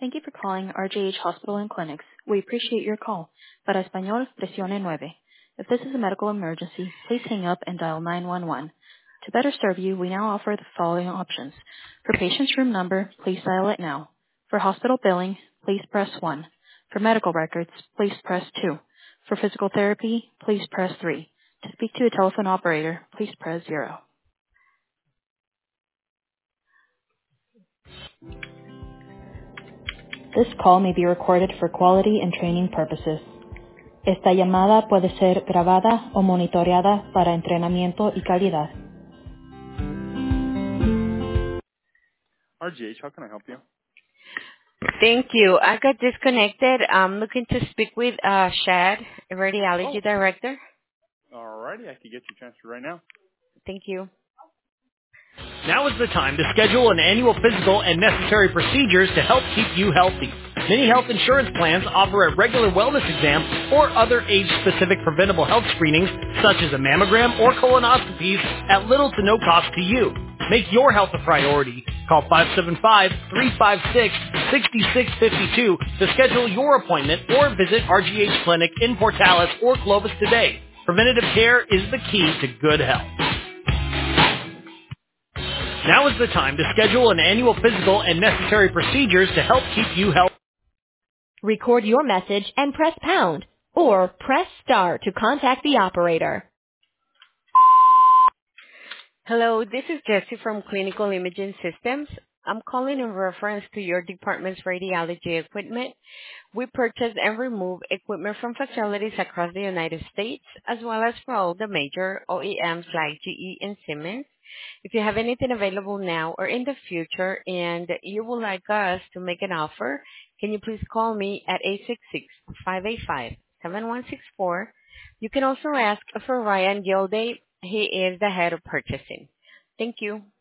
Thank you for calling RGH Hospital and Clinics. We appreciate your call. Para español, presione nueve. If this is a medical emergency, please hang up and dial 911. To better serve you, we now offer the following options. For patient's room number, please dial it now. For hospital billing, please press 1. For medical records, please press 2. For physical therapy, please press 3. To speak to a telephone operator, please press 0. This call may be recorded for quality and training purposes. Esta llamada puede ser grabada o monitoreada para entrenamiento y calidad. RGH, how can I help you? Thank you. I got disconnected. I'm looking to speak with Shad, radiology director. Alrighty, I can get you transferred right now. Thank you. Now is the time to schedule an annual physical and necessary procedures to help keep you healthy. Many health insurance plans offer a regular wellness exam or other age-specific preventable health screenings, such as a mammogram or colonoscopies, at little to no cost to you. Make your health a priority. Call 575-356-6652 to schedule your appointment or visit RGH Clinic in Portales or Clovis today. Preventative care is the key to good health. Now is the time to schedule an annual physical and necessary procedures to help keep you healthy. Record your message and press pound, or press star to contact the operator. Hello, this is Jessie from Clinical Imaging Systems. I'm calling in reference to your department's radiology equipment. We purchase and remove equipment from facilities across the United States, as well as for all the major OEMs like GE and Siemens. If you have anything available now or in the future and you would like us to make an offer, can you please call me at 866-585-7164. You can also ask for Ryan Gilday. He is the head of purchasing. Thank you.